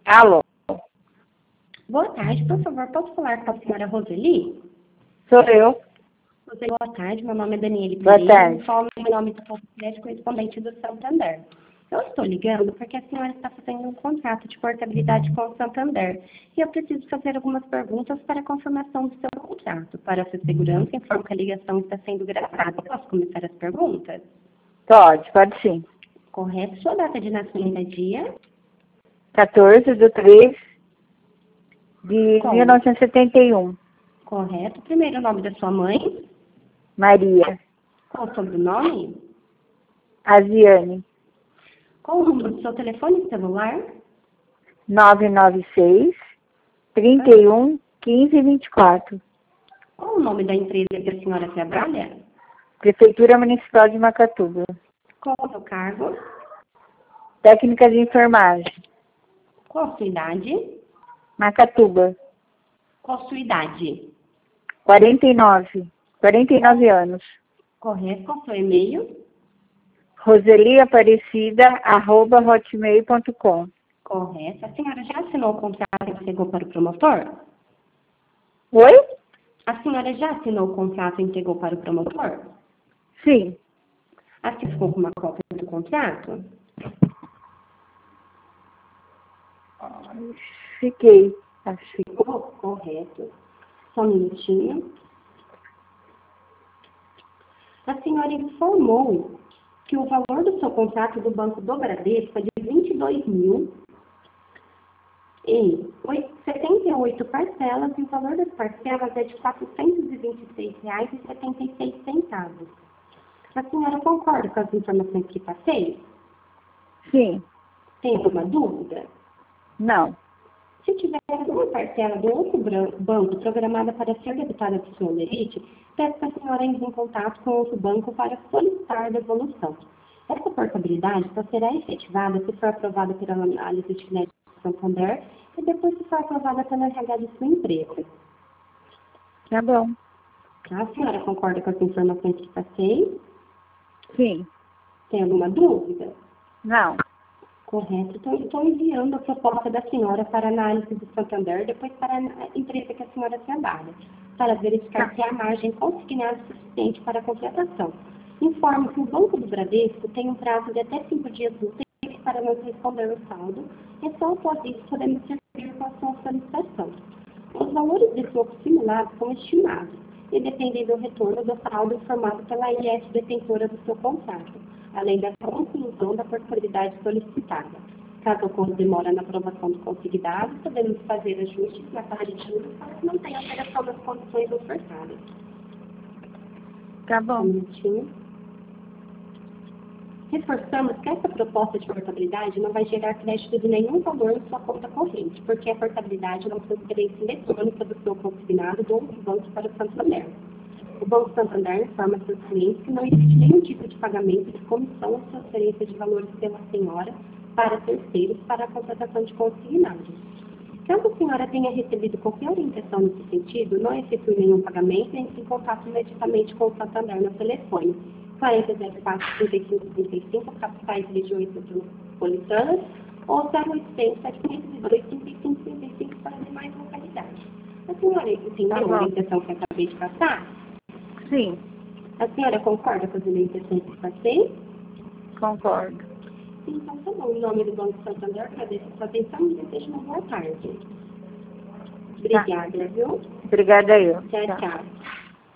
Alô, Boa tarde, por favor, posso falar com a senhora Roseli? sou eu. Roseli, boa tarde, meu nome é Daniele Boa Pereira, tarde. falo em nome do podcast correspondente do Santander. Eu estou ligando porque a senhora está fazendo um contrato de portabilidade com o Santander e eu preciso fazer algumas perguntas para a confirmação do seu contrato. Para a sua segurança, informo que a ligação está sendo gravada. Posso começar as perguntas? Pode sim. Correto. Sua data de nascimento é dia? 14/3 de Qual? 1971. Correto. Primeiro nome da sua mãe? Maria. Qual o sobrenome? Asiane. Qual o número do seu telefone celular? 996 31 15 24. Qual o nome da empresa que a senhora trabalha? Prefeitura Municipal de Macatuba. Qual o seu cargo? Técnica de enfermagem. Qual a sua idade? Macatuba. Qual a sua idade? 49 anos. Correto. Qual o seu e-mail? roseliaparecida@hotmail.com. Correto. A senhora já assinou o contrato e entregou para o promotor? Oi? A senhora já assinou o contrato e entregou para o promotor? Sim. A senhora ficou com uma cópia do contrato? Fiquei. Acho. Ficou? Correto. Só um minutinho. A senhora informou que o valor do seu contrato do Banco do Bradesco é de 22.000 em 78 parcelas e o valor das parcelas é de R$ 426,76. A senhora concorda com as informações que passei? Sim. Tem alguma dúvida? Não. Se tiver alguma parcela do outro banco programada para ser debitada do seu lerite, peço que a senhora entre em contato com outro banco para solicitar a devolução. Essa portabilidade só será efetivada se for aprovada pela análise de crédito do Santander e depois se for aprovada pela RH de sua empresa. Tá bom. A senhora concorda com as informações que passei? Sim. Tem alguma dúvida? Não. Correto. Então, estou enviando a proposta da senhora para análise do Santander, depois para a empresa que a senhora trabalha, para verificar se há margem consignada suficiente para a contratação. Informo que o Banco do Bradesco tem um prazo de até 5 dias úteis para nos responder o saldo, e só após isso podemos seguir com a sua solicitação. Os valores de fluxo simulado são estimados e dependem do retorno do saldo formado pela IS detentora do seu contrato, além da conclusão da portabilidade solicitada. Caso ocorra demora na aprovação do consignado, podemos fazer ajustes na taxa de juros para que não tenha alteração das condições ofertadas. Tá bom. Um minutinho. Reforçamos que essa proposta de portabilidade não vai gerar crédito de nenhum valor em sua conta corrente, porque a portabilidade não transferência eletrônica do seu consignado do outro banco para o Santander. O Banco Santander informa seus clientes que não existe nenhum tipo de pagamento de comissão ou transferência de valores pela senhora para terceiros para a contratação de consignados. Caso a senhora tenha recebido qualquer orientação nesse sentido, não efetue nenhum pagamento e entre em contato imediatamente com o Santander no telefone 4004-3535, capitais e regiões metropolitanas, ou 0800 702 3535 para demais localidades. A senhora entendeu a orientação que acabei de passar? Sim. A senhora concorda com as orientações que passei? Concordo. Então, tá bom. Em nome do Banco Santander, agradeço a sua atenção e desejo uma boa tarde. Obrigada, viu? Obrigada eu. Tchau, tchau.